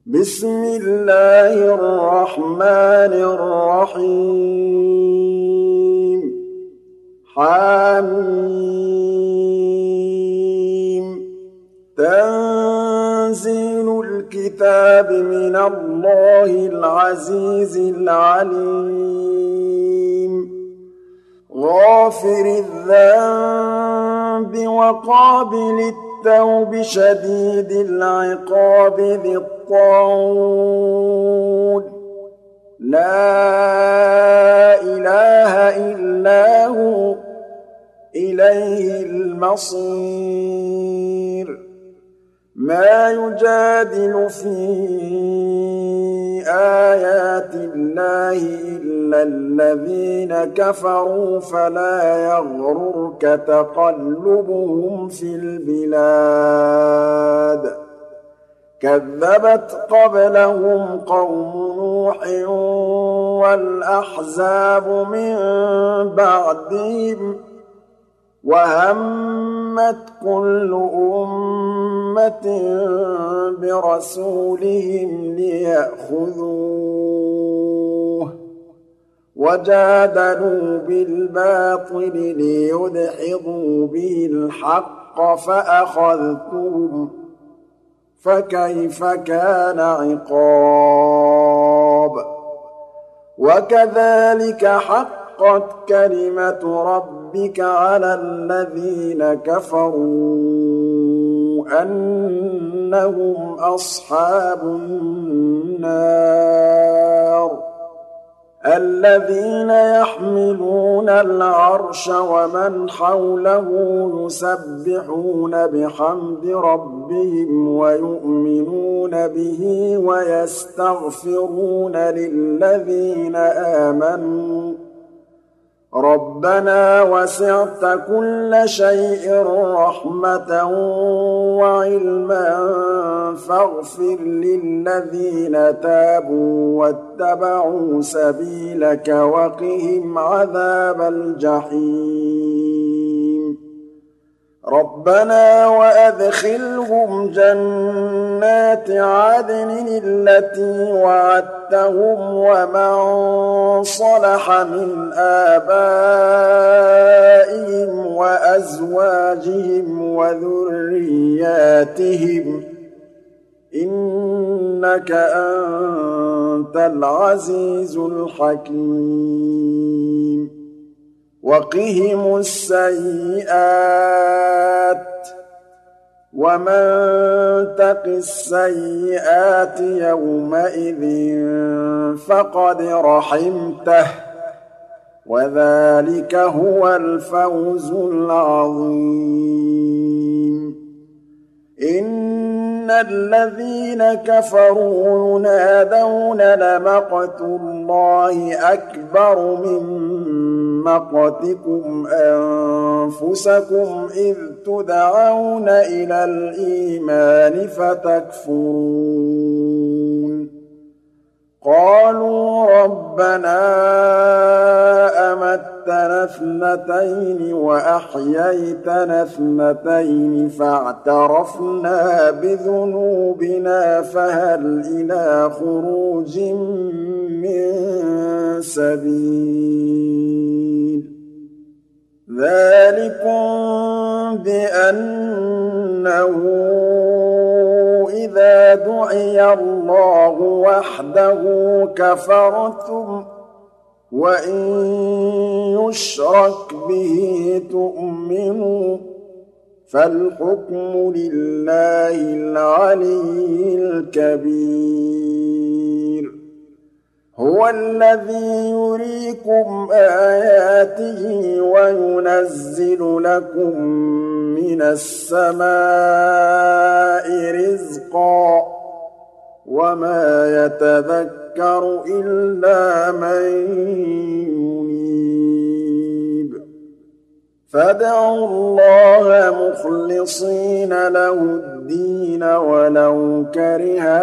بسم الله الرحمن الرحيم حم تنزيل الكتاب من الله العزيز العليم غافر الذنب وقابل التوب شديد العقاب ذي الطول لا إله إلا هو إليه المصير ما يجادل في آيات الله إلا الذين كفروا فلا يغررك تقلبهم في البلاد كذبت قبلهم قوم نوح والأحزاب من بعدهم وهمت كل أمة برسولهم ليأخذوه وجادلوا بالباطل ليدحضوا به الحق فأخذتهم فكيف كان عقاب وكذلك حقت كلمة ربك على الذين كفروا أنهم أصحاب النار الذين يحملون العرش ومن حوله يسبحون بحمد ربهم ويؤمنون به ويستغفرون للذين آمنوا ربنا وسعت كل شيء رحمة وعلما فاغفر للذين تابوا واتبعوا سبيلك وقهم عذاب الجحيم ربنا وأدخلهم جنات عدن التي وعدتهم ومن صلح من آبائهم وأزواجهم وذرياتهم إنك أنت العزيز الحكيم وقهم السيئات ومن تق السيئات يومئذ فقد رحمته وذلك هو الفوز العظيم إن الذين كفروا ينادون لمقت الله أكبر من مقتكم أنفسكم إذ تدعون إلى الإيمان فتكفرون قالوا ربنا أمتنا اثنتين وأحييتنا اثنتين فاعترفنا بذنوبنا فهل إلى خروج من سبيل ذلكم بأنه إذا دعي الله وحده كفرتم وإن يشرك به تؤمنوا فالحكم لله العلي الكبير هو الذي يريكم آياته وينزل لكم من السماء رزقا وما يتذكر إلا من ينيب فادعوا الله مخلصين له الدين ولو كره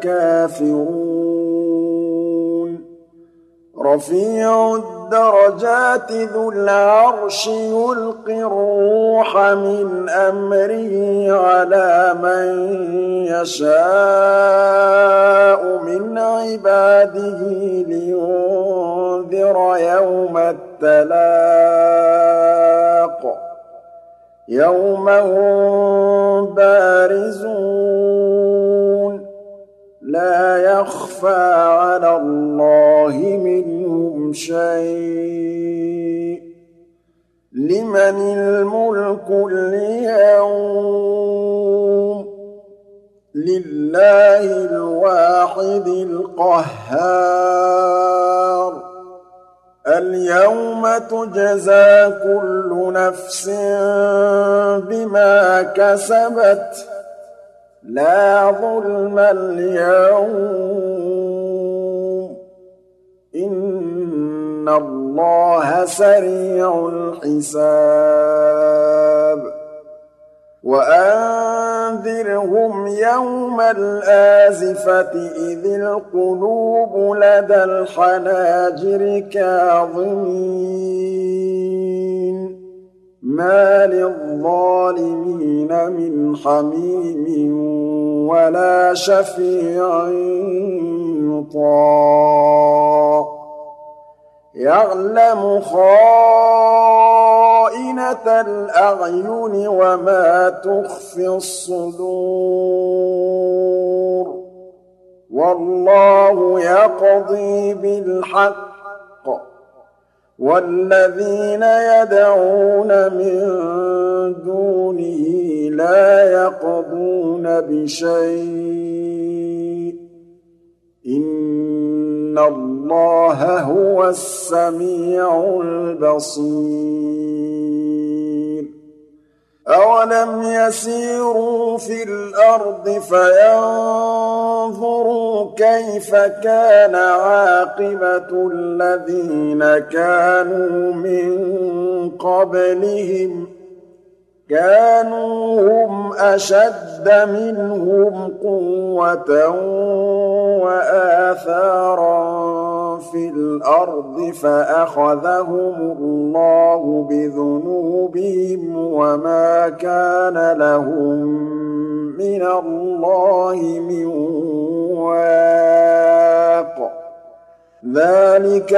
الكافرون رفيع الدرجات ذو العرش يلقي الروح من أمره على من يشاء عباده لينذر يوم التلاق يوم هم بارزون لا يخفى على الله منهم شيء لمن الملك اليوم لله الواحد القهار اليوم تجزى كل نفس بما كسبت لا ظلم اليوم إن الله سريع الحساب وأنذرهم يوم الآزفة إذ القلوب لدى الحناجر كاظمين ما للظالمين من حميم ولا شفيع يطاع يعلم خائنة الأعين وما تخفي الصدور والله يقضي بالحق والذين يدعون من دونه لا يقضون بشيء إن الله هو السميع البصير أولم يسيروا في الأرض فينظروا كيف كان عاقبة الذين كانوا من قبلهم كانوا هم أشد منهم قوة وآثارا في الأرض فأخذهم الله بذنوبهم وما كان لهم من الله من واق ذلك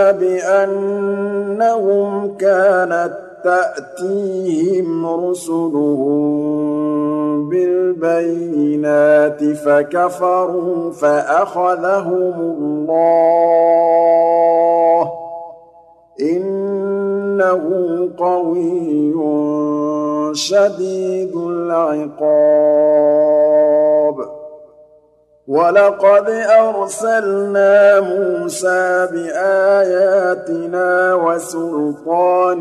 بأنهم كانت تأتيهم رسلهم بالبينات فكفروا فأخذهم الله إنه قوي شديد العقاب ولقد أرسلنا موسى بآياتنا وسلطان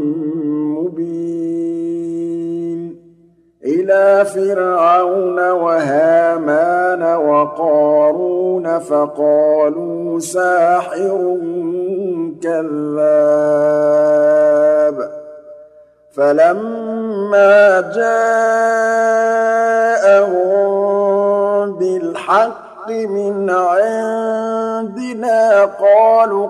مبين إلى فرعون وهامان وقارون فقالوا ساحر كذاب فلما جاءهم بالحق من عندنا قالوا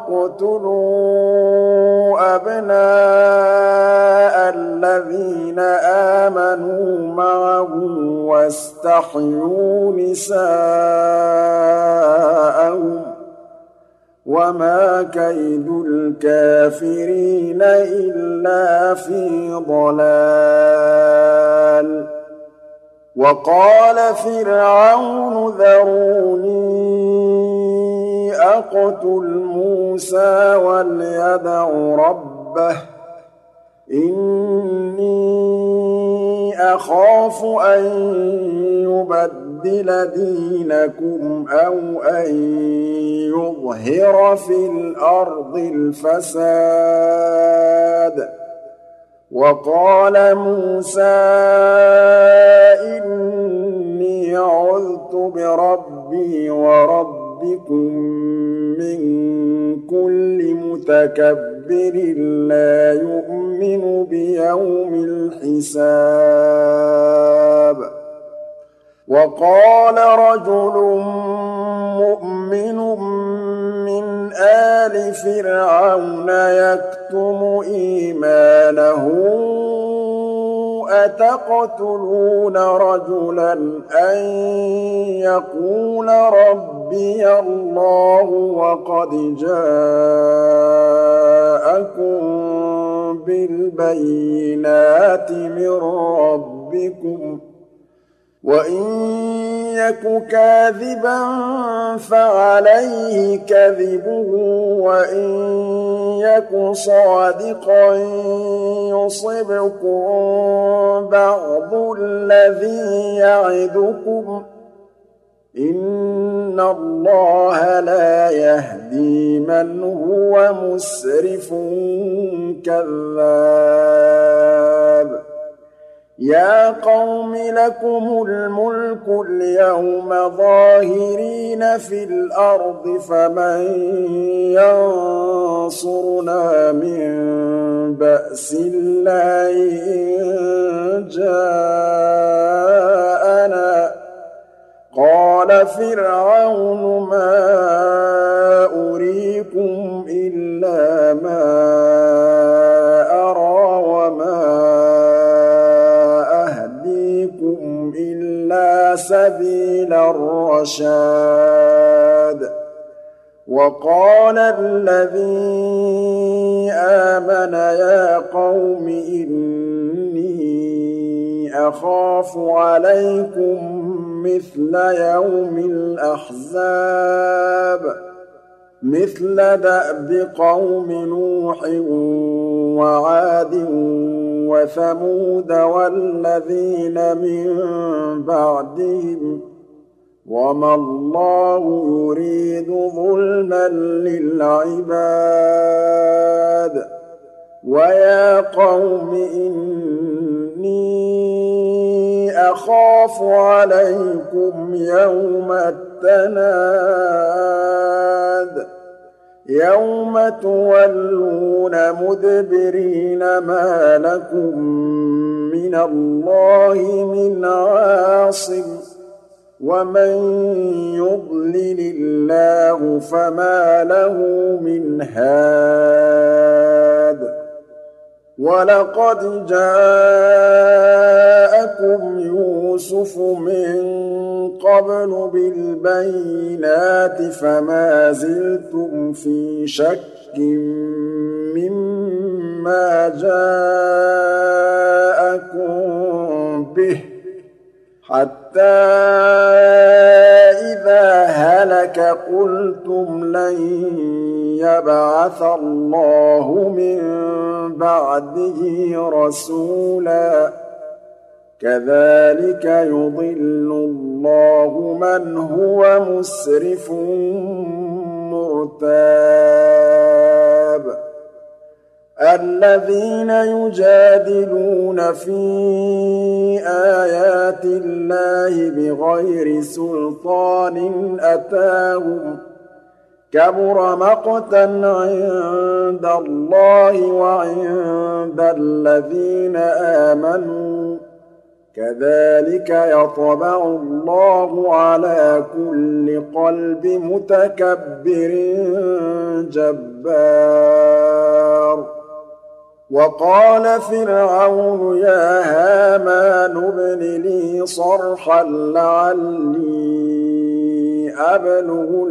اقتلوا أبناء الذين آمنوا معه واستحيوا نساءهم وما كيد الكافرين إلا في ضلال وقال فرعون ذروني أقتل موسى وليدع ربه إني أخاف أن يبدل دينكم أو أن يظهر في الأرض الفساد وقال موسى إني عذت بربي وربكم من كل متكبر لا يؤمن بيوم الحساب وقال رجل مؤمن من آل فرعون يكتم إيمانه أتقتلون رجلا أن يقول ربي رَبِّيَ اللَّهُ وَقَدْ جَاءَكُم بِالْبَيِّنَاتِ مِن رَّبِّكُمْ ۖ وَإِن يَكُ كَاذِبًا فَعَلَيْهِ كَذِبُهُ وَإِن يَكُ صَادِقًا يُصِبْكُم بَعْضُ الَّذِي يَعِدُكُمْ ۖ إِنَّ اللَّهَ لَا يَهْدِي مَنْ هُوَ مُسْرِفٌ كَذَّابٌ يَا قَوْمِ لَكُمُ الْمُلْكُ الْيَوْمَ ظَاهِرِينَ فِي الْأَرْضِ فَمَن يَنصُرُنَا مِن بَأْسِ اللَّهِ إِن جَاءَنَا ۚ قَالَ فِرْعَوْنُ مَا أُرِيكُمْ إِلَّا مَا أَرَىٰ وَمَا أَهْدِيكُمْ إِلَّا سَبِيلَ الرَّشَادِ وَقَالَ الَّذِي آمَنَ يَا قَوْمِ إِنِّي أَخَافُ عَلَيْكُم مِّثْلَ يَوْمِ الْأَحْزَابِ مِثْلَ دَأْبِ قَوْمِ نُوحٍ وَعَادٍ وَثَمُودَ وَالَّذِينَ مِن بَعْدِهِمْ ۚ وَمَا اللَّهُ يُرِيدُ ظُلْمًا لِّلْعِبَادِ وَيَا قَوْمِ إِنِّي أَخَافُ عَلَيْكُمْ يَوْمَ التَّنَادِ يَوْمَ تُوَلُّونَ مُدْبِرِينَ مَا لَكُم مِّنَ اللَّهِ مِنْ عَاصِمٍ وَمَن يُضْلِلِ اللَّهُ فَمَا لَهُ مِنْ هَادٍ وَلَقَدْ جَاءَكُمْ يُوسُفُ مِن قَبْلُ بِالْبَيِّنَاتِ فَمَا زِلْتُمْ فِي شَكٍّ مِّمَّا جَاءَكُم بِهِ حَتَّىٰ إِذَا هَلَكَ قُلْتُمْ لَن يَبْعَثَ اللَّهُ مِن بَعْدِهِ رَسُولًا ۚ كَذَٰلِكَ يُضِلُّ اللَّهُ مَنْ هُوَ مُسْرِفٌ مُّرْتَابٌ الَّذِينَ يُجَادِلُونَ فِي آيَاتِ اللَّهِ بِغَيْرِ سُلْطَانٍ أَتَاهُمْ ۖ كَبُرَ مَقْتًا عِندَ اللَّهِ وَعِندَ الَّذِينَ آمَنُوا ۚ كَذَٰلِكَ يَطْبَعُ اللَّهُ عَلَىٰ كُلِّ قَلْبِ مُتَكَبِّرٍ جَبَّارٍ وَقَالَ فِرْعَوْنُ يَا هَامَانُ ابْنِ لِي صَرْحًا لَّعَلِّي أَبْلُغُ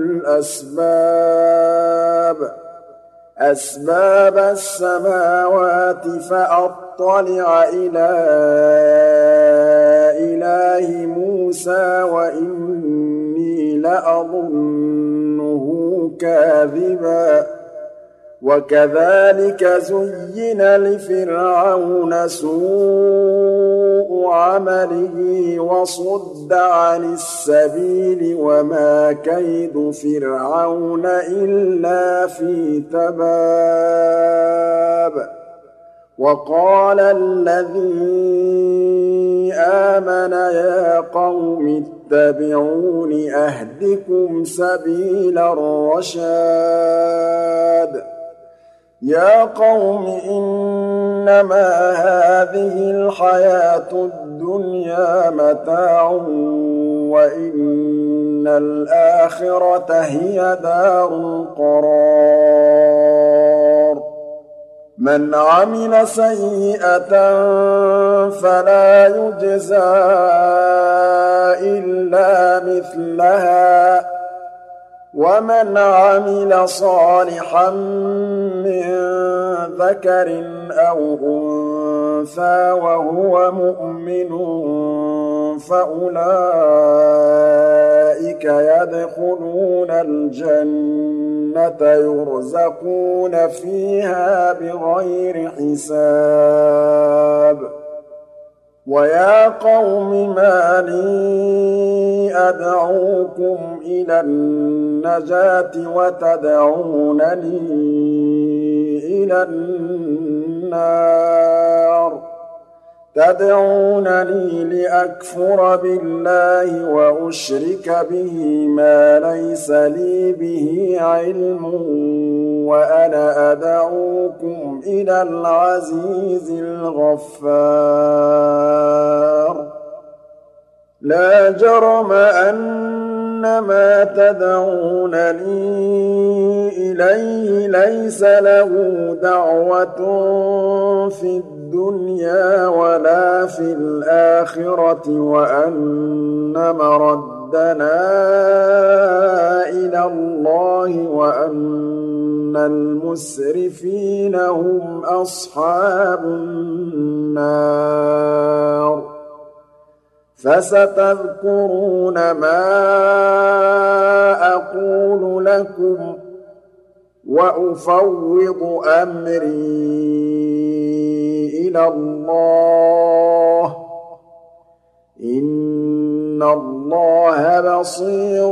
أَسْبَابَ السَّمَاوَاتِ فَأَطَّلِعَ إِلَىٰ إِلَٰهِ مُوسَىٰ وَإِنِّي لَأَظُنُّهُ كَاذِبًا وَكَذَٰلِكَ زُيِّنَ لِفِرْعَوْنَ سُوءُ عَمَلِهِ وَصُدَّ عَنِ السَّبِيلِ وَمَا كَيْدُ فِرْعَوْنَ إِلَّا فِي تَبَابٍ وَقَالَ الَّذِي آمَنَ يَا قَوْمِ اتَّبِعُونِ أَهْدِكُمْ سَبِيلَ الرَّشَادِ يَا قَوْمِ إِنَّمَا هَٰذِهِ الْحَيَاةُ الدُّنْيَا مَتَاعٌ وَإِنَّ الْآخِرَةَ هِيَ دَارُ الْقَرَارِ مَنْ عَمِلَ سَيِّئَةً فَلَا يُجْزَىٰ إِلَّا مِثْلَهَا ومن عمل صالحا من ذكر أو أنثى وهو مؤمن فأولئك يدخلون الجنة يرزقون فيها بغير حساب ويا قوم ما لي أدعوكم إلى النجاة وتدعونني إلى النار تدعونني لأكفر بالله وأشرك به ما ليس لي به علم وأنا أدعوكم إلى العزيز الغفار لا جرم أن ما تدعونني إليه ليس له دعوة في الدنيا ولا في الآخرة وأن مردنا إلى الله وأن المسرفين هم أصحاب النار فستذكرون ما أقول لكم وأفوض أمري إلى الله إن الله بصير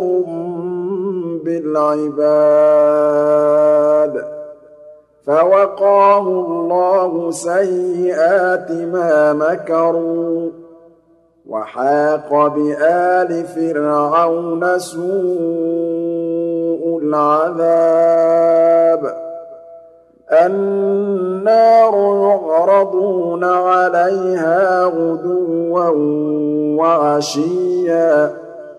بالعباد فوقاه الله سيئات ما مكروا وحاق بآل فرعون سوء العذاب النار يعرضون عليها غدوا وعشيا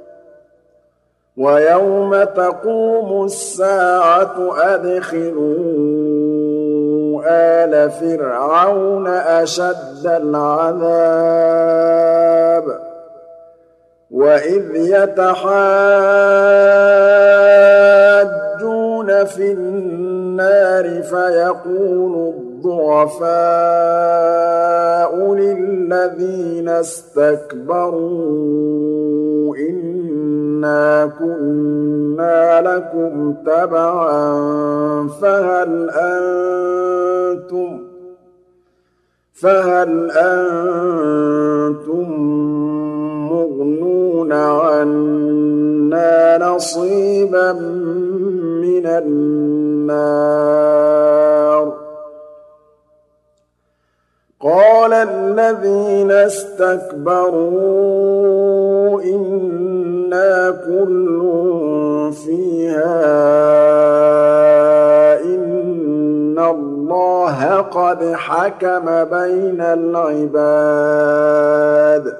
ويوم تقوم الساعة أدخلوا آل فرعون أشد العذاب وإذ يتحاجون في النار فيقول الضعفاء للذين استكبروا إنا كنا لكم تبعا فهل أنتم مغنون عنا نصيبا من النار قال الذين استكبروا إنا كل فيها إن الله قد حكم بين العباد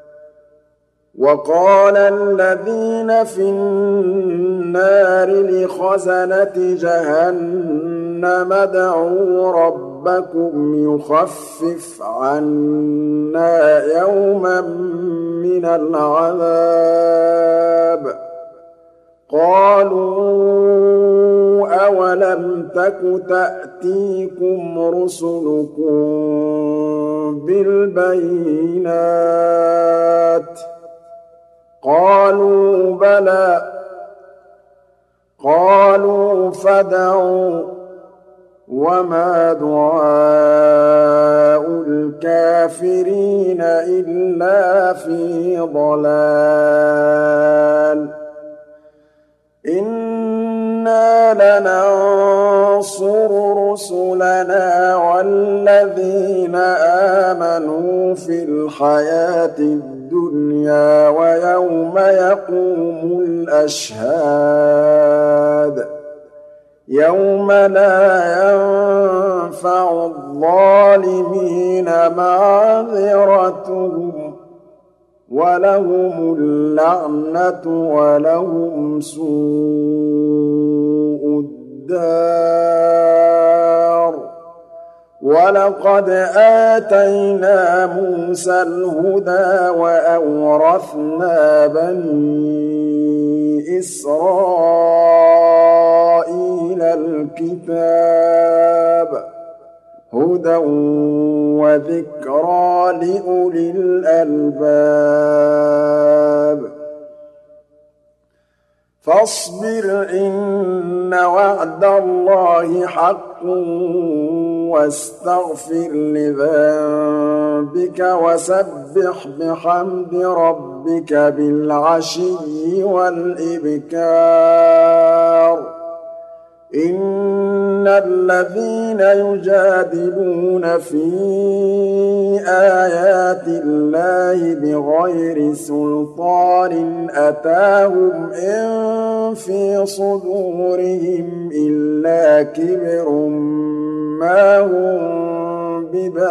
وقال الذين في النار لخزنة جهنم ادعوا ربكم يخفف عنا يوما من العذاب قالوا أولم تك تأتيكم رسلكم بالبينات قالوا بلى قالوا فادعوا وما دعاء الكافرين إلا في ضلال إنا لننصر رسلنا والذين آمنوا في الحياة الدنيا ويوم يقوم الأشهاد يوم لا ينفع الظالمين معذرتهم ولهم اللعنة ولهم سوء الدار ولقد آتينا موسى الهدى وأورثنا بني إسرائيل الكتاب هدى وذكرى لأولي الألباب فاصبر إن وعد الله حق واستغفر لذنبك وسبح بحمد ربك بالعشي والإبكار إن الذين يجادلون في آيات الله بغير سلطان أتاهم إن في صدورهم إلا كبر ما هم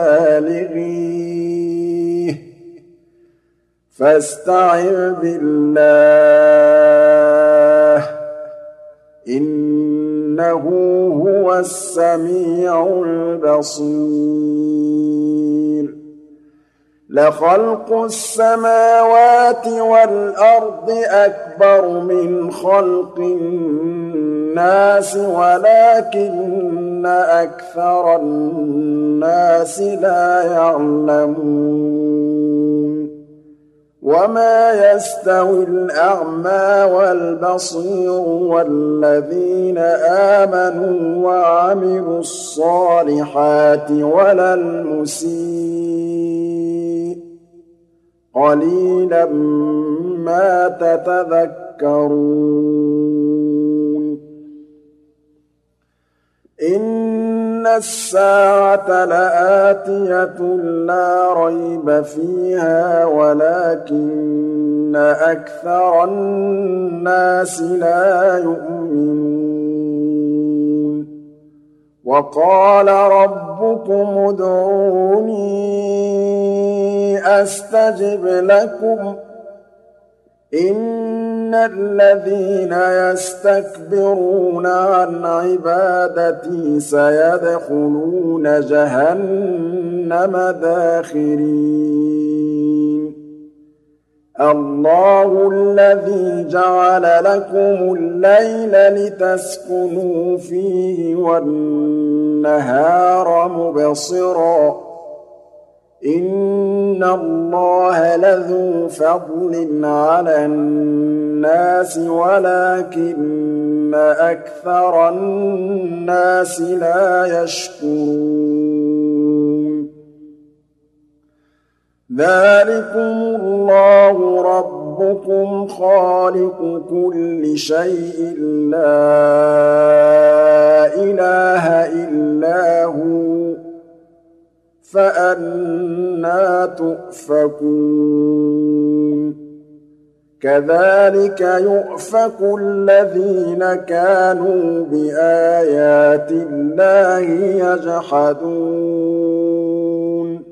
ببالغيه فاستعذ بالله إنه هو السميع البصير لخلق السماوات والأرض أكبر من خلق الناس ولكن أكثر الناس لا يعلمون وما يستوي الأعمى والبصير والذين آمنوا وعملوا الصالحات ولا المسيء قليلا ما تتذكرون إن الساعة لآتية لا ريب فيها ولكن أكثر الناس لا يؤمنون وقال ربكم ادعوني أستجب لكم إن الذين يستكبرون عن عبادتي سيدخلون جهنم داخرين الله الذي جعل لكم الليل لتسكنوا فيه والنهار مبصراً إن الله لذو فضل على الناس ولكن أكثر الناس لا يشكرون ذلكم الله ربكم خالق كل شيء لا إله إلا هو فأنى تؤفكون كذلك يؤفك الذين كانوا بآيات الله يجحدون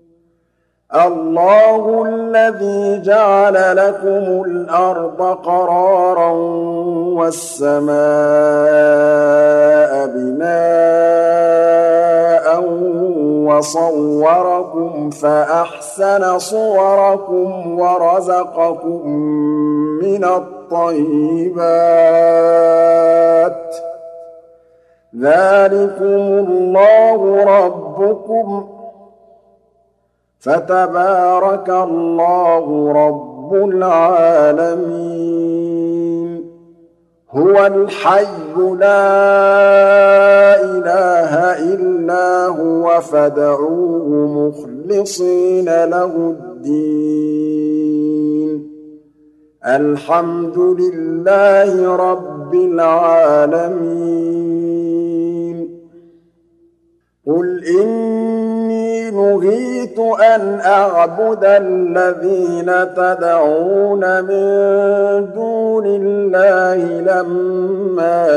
الله الذي جعل لكم الأرض قرارا والسماء بناء وصوركم فأحسن صوركم ورزقكم من الطيبات ذلكم الله ربكم فتبارك الله رب العالمين هو الحي لا إله إلا هو فادعوه مخلصين له الدين الحمد لله رب العالمين قل إني نهيت أن أعبد الذين تدعون من دون الله لما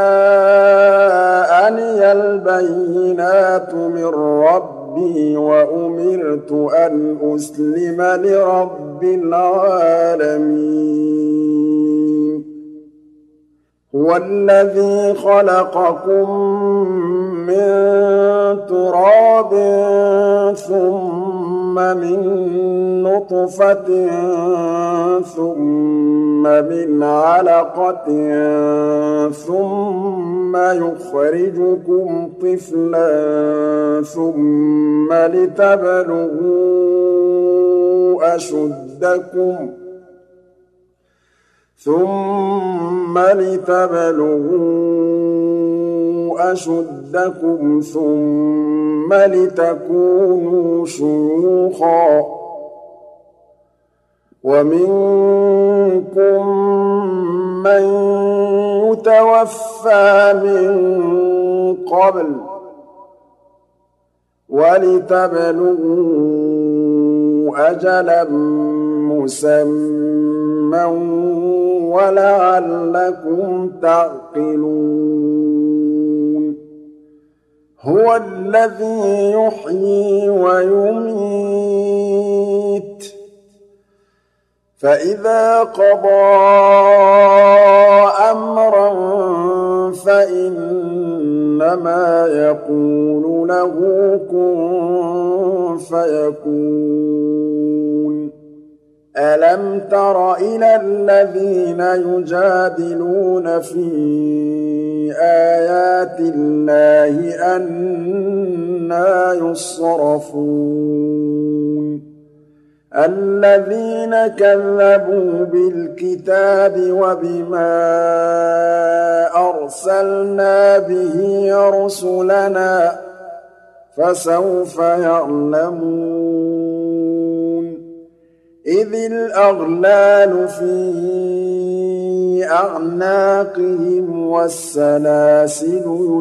جاءني البينات من ربي وأمرت أن أسلم لرب العالمين هُوَ الَّذِي خَلَقَكُم مِّن تُرَابٍ ثُمَّ مِن نُّطْفَةٍ ثُمَّ مِنْ عَلَقَةٍ ثُمَّ يُخْرِجُكُمْ طِفْلًا ثُمَّ لِتَبْلُغُوا أَشُدَّكُمْ ثُمَّ لِتَكُونُوا شُيُوخًا ۚ وَمِنكُم مَّن يُتَوَفَّىٰ مِن قَبْلُ ۖ وَلِتَبْلُغُوا أَجَلًا مُّسَمًّى وَلَعَلَّكُمْ تَعْقِلُونَ هُوَ الَّذِي يُحْيِي وَيُمِيتُ ۖ فَإِذَا قَضَىٰ أَمْرًا فَإِنَّمَا يَقُولُ لَهُ كُن فَيَكُونُ أَلَمْ تَرَ إِلَى الَّذِينَ يُجَادِلُونَ فِي آيَاتِ اللَّهِ أَنَّىٰ يُصْرَفُونَ الَّذِينَ كَذَّبُوا بِالْكِتَابِ وَبِمَا أَرْسَلْنَا بِهِ رُسُلَنَا ۖ فَسَوْفَ يَعْلَمُونَ إِذِ الْأَغْلَالُ فِي أَعْنَاقِهِمْ وَالسَّلَاسِلُ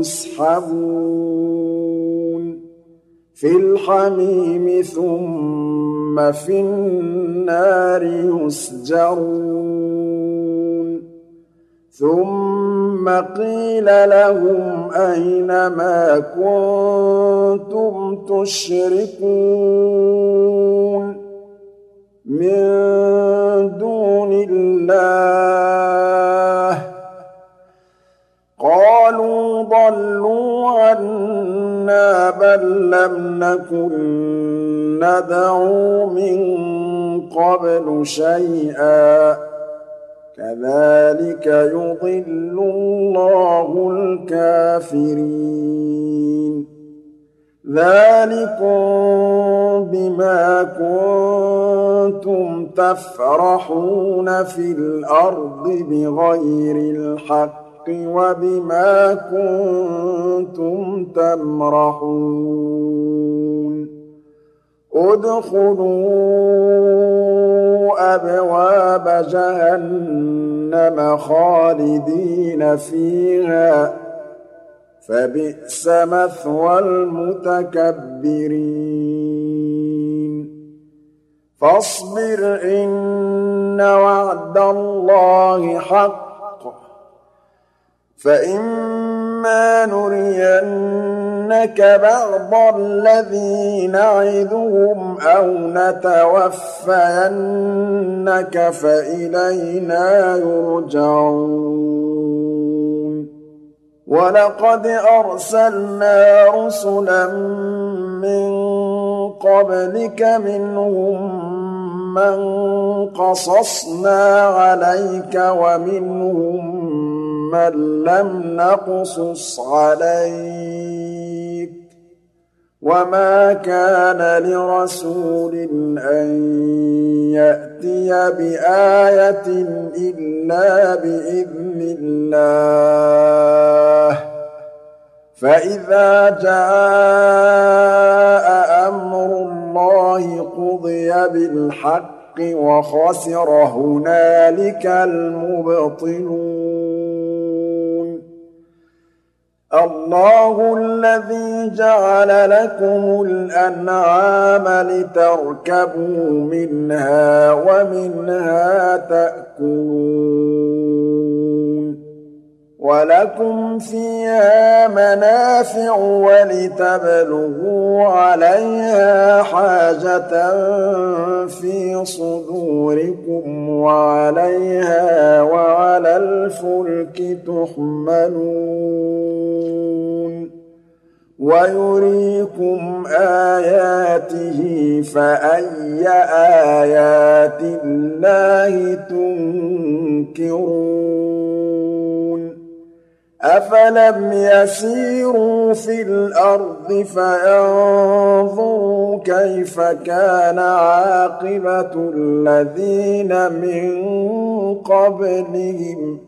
يُسْحَبُونَ فِي الْحَمِيمِ ثُمَّ فِي النَّارِ يُسْجَرُونَ ثُمَّ قِيلَ لَهُمْ أَيْنَ مَا كُنتُمْ تُشْرِكُونَ مِن دُونِ اللَّهِ ۖ قَالُوا ضَلُّوا عَنَّا بَل لَّمْ نَكُن نَّدْعُو مِن قَبْلُ شَيْئًا ۚ كَذَٰلِكَ يُضِلُّ اللَّهُ الْكَافِرِينَ ذَٰلِكُم بِمَا كُنتُمْ تَفْرَحُونَ فِي الْأَرْضِ بِغَيْرِ الْحَقِّ وَبِمَا كُنتُمْ تَمْرَحُونَ ادْخُلُوا أَبْوَابَ جَهَنَّمَ خَالِدِينَ فِيهَا ۖ فَبِئْسَ مَثْوَى الْمُتَكَبِّرِينَ فَاصْبِرْ إِنَّ وَعْدَ اللَّهِ حَقٌّ ۚ فَإِمَّا نُرِيَنَّكَ بَعْضَ الَّذِي نَعِدُهُمْ أَوْ نَتَوَفَّيَنَّكَ فَإِلَيْنَا يُرْجَعُونَ وَلَقَدْ أَرْسَلْنَا رُسُلًا مِّن قَبْلِكَ مِنْهُم مَّن قَصَصْنَا عَلَيْكَ وَمِنْهُم مَّن لَّمْ نَقْصُصْ عَلَيْكَ ۗ وَمَا كَانَ لِرَسُولٍ أَن يَأْتِيَ بِآيَةٍ إِلَّا بِإِذْنِ اللَّهِ ۚ فَإِذَا جَاءَ أَمْرُ اللَّهِ قُضِيَ بِالْحَقِّ وَخَسِرَ هُنَالِكَ الْمُبْطِلُونَ اللَّهُ الَّذِي جَعَلَ لَكُمُ الْأَنْعَامَ لِتَرْكَبُوا مِنْهَا وَمِنْهَا تَأْكُلُونَ وَلَكُمْ فِيهَا مَنَافِعُ وَلِتَبْلُغُوا عَلَيْهَا حَاجَةً فِي صُدُورِكُمْ وَعَلَيْهَا وَعَلَى الْفُلْكِ تُحْمَلُونَ وَيُرِيكُمْ آيَاتِهِ فَأَيَّ آيَاتِ اللَّهِ تُنكِرُونَ أَفَلَمْ يَسِيرُوا فِي الْأَرْضِ فَيَنظُرُوا كَيْفَ كَانَ عَاقِبَةُ الَّذِينَ مِن قَبْلِهِمْ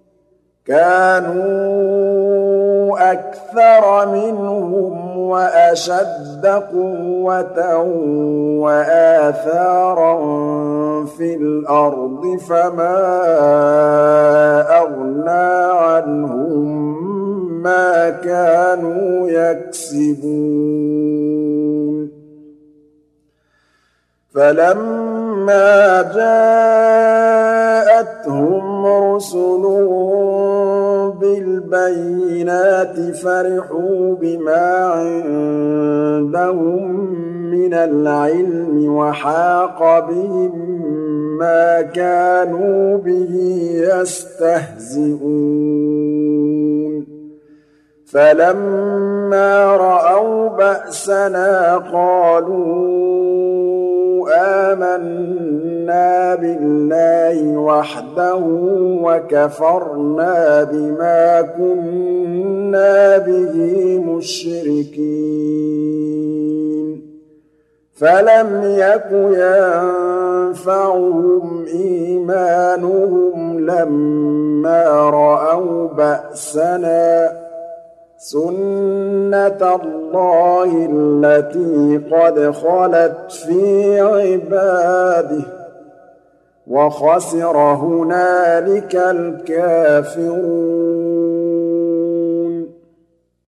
كَانُوا أَكْثَرَ مِنْهُمْ وَأَشَدَّ قُوَّةً وَآثَارًا فِي الْأَرْضِ فَمَا أَغْنَىٰ عَنْهُم مَّا كَانُوا يَكْسِبُونَ فَلَمَّا جَاءَتْهُمْ رُسُلُهُم بِالْبَيِّنَاتِ فَرِحُوا بِمَا عِندَهُم مِّنَ الْعِلْمِ وَحَاقَ بِهِم مَّا كَانُوا بِهِ يَسْتَهْزِئُونَ فَلَمَّا رَأَوْا بَأْسَنَا قَالُوا آمَنَّا بِاللَّهِ وَحْدَهُ وَكَفَرْنَا بِمَا كُنَّا بِهِ مُشْرِكِينَ فَلَمْ يَكُ يَنفَعُهُمْ إِيمَانُهُمْ لَمَّا رَأَوْا بَأْسَنَا سُنَّتَ اللَّهِ الَّتِي قَدْ خَلَتْ فِي عِبَادِهِ ۖ وَخَسِرَ هُنَالِكَ الْكَافِرُونَ